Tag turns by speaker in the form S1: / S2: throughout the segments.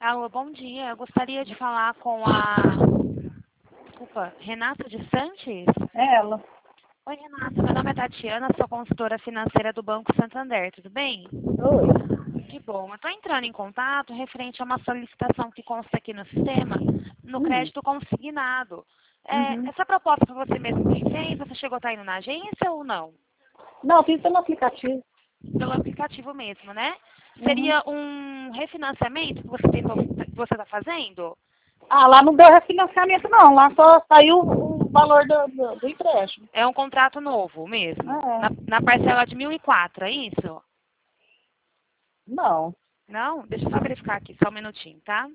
S1: Alô, bom dia. Eu gostaria de falar com Desculpa, Renata de Santos?
S2: Ela.
S1: Oi, Renata. Meu nome é Tatiana, sou consultora financeira do Banco Santander, tudo bem?
S2: Oi.
S1: Que bom. Eu estou entrando em contato referente a uma solicitação que consta aqui no sistema, no crédito consignado.
S2: Uhum.
S1: Essa proposta foi você mesmo que fez? Você chegou a estar indo na agência ou não?
S2: Não, fiz pelo aplicativo.
S1: Pelo aplicativo mesmo, né?
S2: Uhum.
S1: Seria um refinanciamento que você está fazendo?
S2: Ah, lá não deu refinanciamento não, lá só saiu o valor do empréstimo.
S1: É um contrato novo mesmo.
S2: É.
S1: Na parcela de 1.004, é isso?
S2: Não.
S1: Não? Deixa eu só verificar aqui, só um minutinho, tá?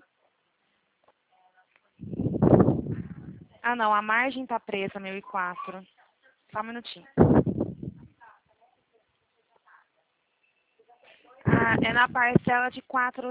S1: Ah, não, a margem tá presa, 1.004. Só um minutinho. Ah, é na parcela de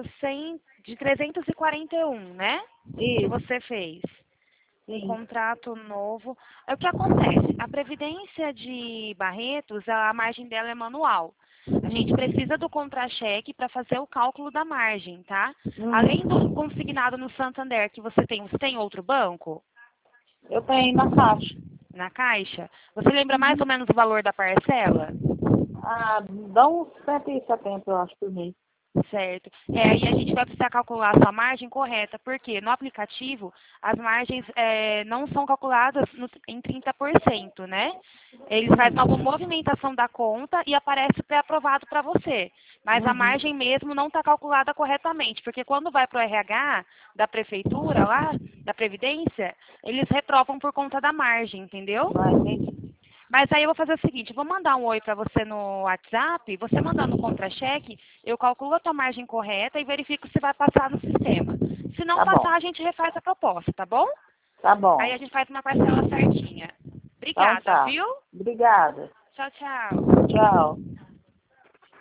S1: 341, né? Que
S2: Isso.
S1: você fez. Um
S2: Sim.
S1: contrato novo. É o que acontece. A Previdência de Barretos, a margem dela é manual. A gente precisa do contra-cheque para fazer o cálculo da margem, tá? Além do consignado no Santander que você tem outro banco
S2: Eu tenho na caixa.
S1: na Caixa? Você lembra mais ou menos o valor da parcela?
S2: Ah, dá uns 170, eu acho, por mês.
S1: Certo. Aí a gente vai precisar calcular a sua margem correta, porque no aplicativo as margens não são calculadas em 30%, né? Eles fazem uma movimentação da conta e aparece pré-aprovado para você. Mas a
S2: Uhum.
S1: margem mesmo não está calculada corretamente, porque quando vai para o RH da prefeitura lá, da Previdência, eles reprovam por conta da margem, entendeu?
S2: Ah, entendi.
S1: Mas aí eu vou fazer o seguinte, eu vou mandar um oi para você no WhatsApp, você mandando o contra-cheque, eu calculo a tua margem correta e verifico se vai passar no sistema. Se não
S2: Tá
S1: passar,
S2: bom.
S1: a gente refaz a proposta, tá bom?
S2: Tá
S1: Aí
S2: bom.
S1: a gente faz uma parcela certinha.
S2: Então
S1: Obrigada,
S2: tá.
S1: viu?
S2: Obrigada.
S1: Tchau, tchau.
S2: Tchau.